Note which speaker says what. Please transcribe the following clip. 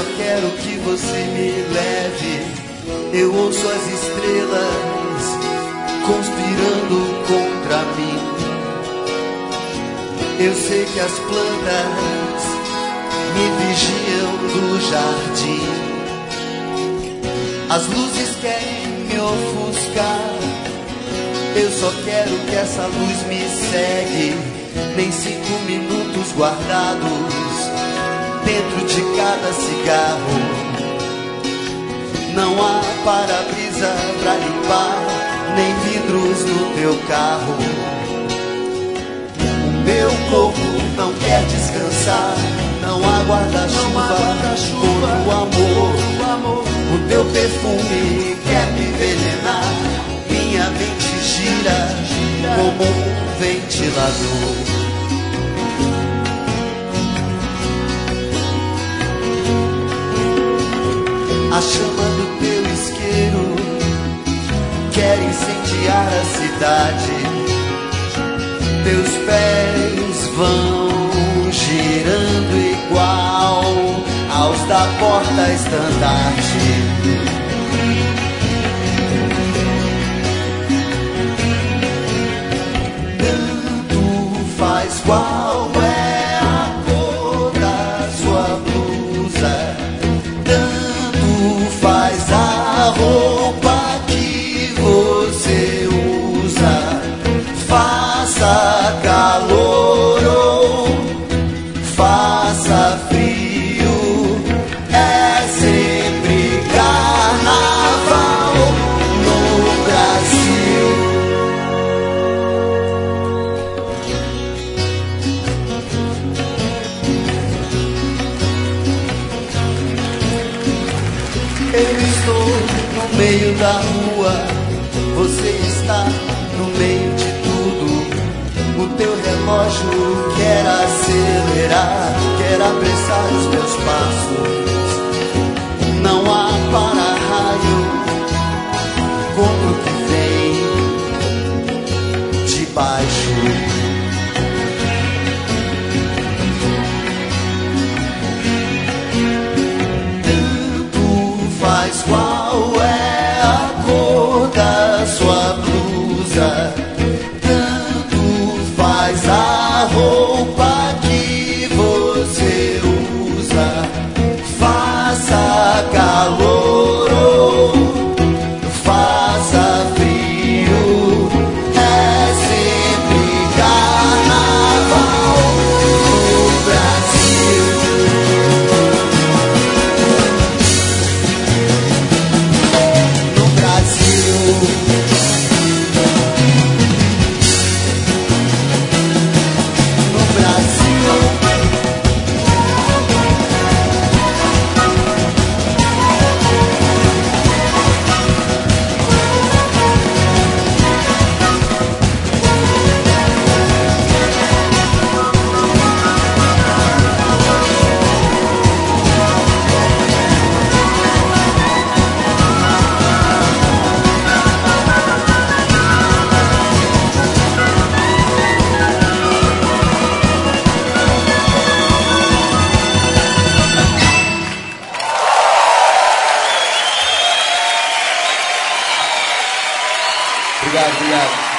Speaker 1: só quero que você me leve. Eu ouço as estrelas conspirando contra mim. Eu sei que as plantas me vigiam do jardim. As luzes querem me ofuscar. Eu só quero que essa luz me segue. Nem 5 minutos guardados dentro de cada cigarro. Não há para-brisa pra limpar, nem vidros no teu carro. O meu corpo não quer descansar. Não há guarda-chuva contra o amor. O teu perfume quer me envenenar. Minha mente gira como um ventilador. A chama do teu isqueiro quer incendiar a cidade. Teus pés vão girando igual aos da porta-estandarte. Tanto faz qual é a cor da sua blusa. Tanto faz a roupa que você usa. Faça calor ou faça frio, é sempre carnaval no Brasil. Eu estou no meio da rua, você está no meio de tudo. O teu relógio quer acelerar, quer apressar os meus passos. Não há para-raio contra o que vem de baixo. Tanto faz qual é a cor da sua blusa. Tanto faz a roupa que você usa. Faça calor ou faça frio, é sempre carnaval no Brasil. No Brasil. Obrigado, obrigado.